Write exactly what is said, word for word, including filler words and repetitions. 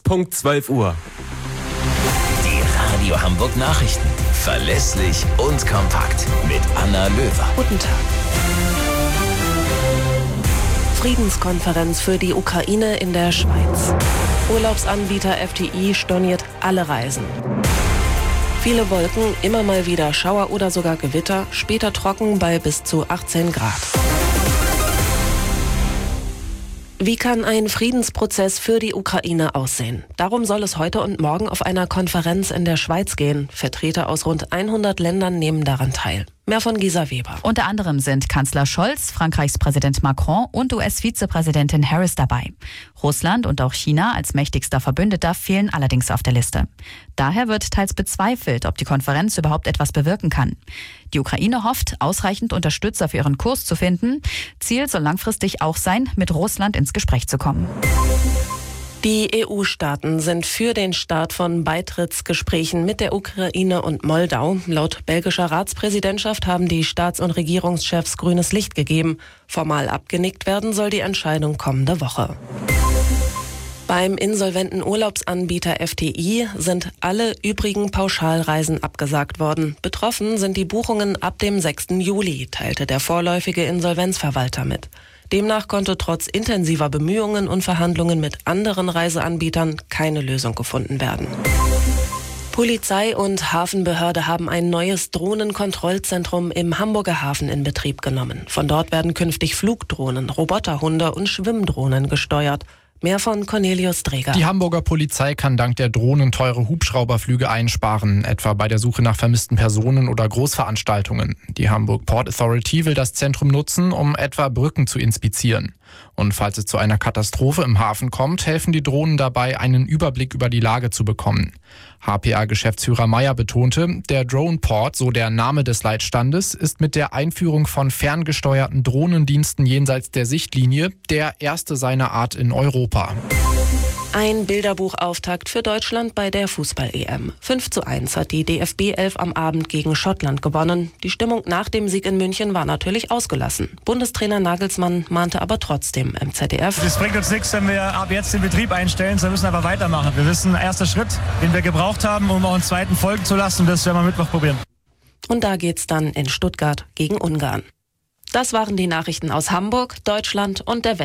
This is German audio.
Punkt zwölf Uhr. Die Radio Hamburg Nachrichten. Verlässlich und kompakt. Mit Anna Löwer. Guten Tag. Friedenskonferenz für die Ukraine in der Schweiz. Urlaubsanbieter F T I storniert alle Reisen. Viele Wolken, immer mal wieder Schauer oder sogar Gewitter, später trocken bei bis zu achtzehn Grad. Wie kann ein Friedensprozess für die Ukraine aussehen? Darum soll es heute und morgen auf einer Konferenz in der Schweiz gehen. Vertreter aus rund hundert Ländern nehmen daran teil. Mehr von Gisa Weber. Unter anderem sind Kanzler Scholz, Frankreichs Präsident Macron und U S-Vizepräsidentin Harris dabei. Russland und auch China als mächtigster Verbündeter fehlen allerdings auf der Liste. Daher wird teils bezweifelt, ob die Konferenz überhaupt etwas bewirken kann. Die Ukraine hofft, ausreichend Unterstützer für ihren Kurs zu finden. Ziel soll langfristig auch sein, mit Russland ins Gespräch zu kommen. Die E U-Staaten sind für den Start von Beitrittsgesprächen mit der Ukraine und Moldau. Laut belgischer Ratspräsidentschaft haben die Staats- und Regierungschefs grünes Licht gegeben. Formal abgenickt werden soll die Entscheidung kommende Woche. Beim insolventen Urlaubsanbieter F T I sind alle übrigen Pauschalreisen abgesagt worden. Betroffen sind die Buchungen ab dem sechsten Juli, teilte der vorläufige Insolvenzverwalter mit. Demnach konnte trotz intensiver Bemühungen und Verhandlungen mit anderen Reiseanbietern keine Lösung gefunden werden. Polizei und Hafenbehörde haben ein neues Drohnenkontrollzentrum im Hamburger Hafen in Betrieb genommen. Von dort werden künftig Flugdrohnen, Roboterhunde und Schwimmdrohnen gesteuert. Mehr von Cornelius Dreger. Die Hamburger Polizei kann dank der Drohnen teure Hubschrauberflüge einsparen, etwa bei der Suche nach vermissten Personen oder Großveranstaltungen. Die Hamburg Port Authority will das Zentrum nutzen, um etwa Brücken zu inspizieren. Und falls es zu einer Katastrophe im Hafen kommt, helfen die Drohnen dabei, einen Überblick über die Lage zu bekommen. H P A-Geschäftsführer Meyer betonte, der Droneport, so der Name des Leitstandes, ist mit der Einführung von ferngesteuerten Drohnendiensten jenseits der Sichtlinie der erste seiner Art in Europa. Ein Bilderbuchauftakt für Deutschland bei der Fußball-E M. fünf zu eins hat die D F B elf am Abend gegen Schottland gewonnen. Die Stimmung nach dem Sieg in München war natürlich ausgelassen. Bundestrainer Nagelsmann mahnte aber trotzdem im Z D F. Es bringt uns nichts, wenn wir ab jetzt den Betrieb einstellen, sondern müssen aber weitermachen. Wir wissen, erster Schritt, den wir gebraucht haben, um auch einen zweiten folgen zu lassen, das werden wir Mittwoch probieren. Und da geht's dann in Stuttgart gegen Ungarn. Das waren die Nachrichten aus Hamburg, Deutschland und der Welt.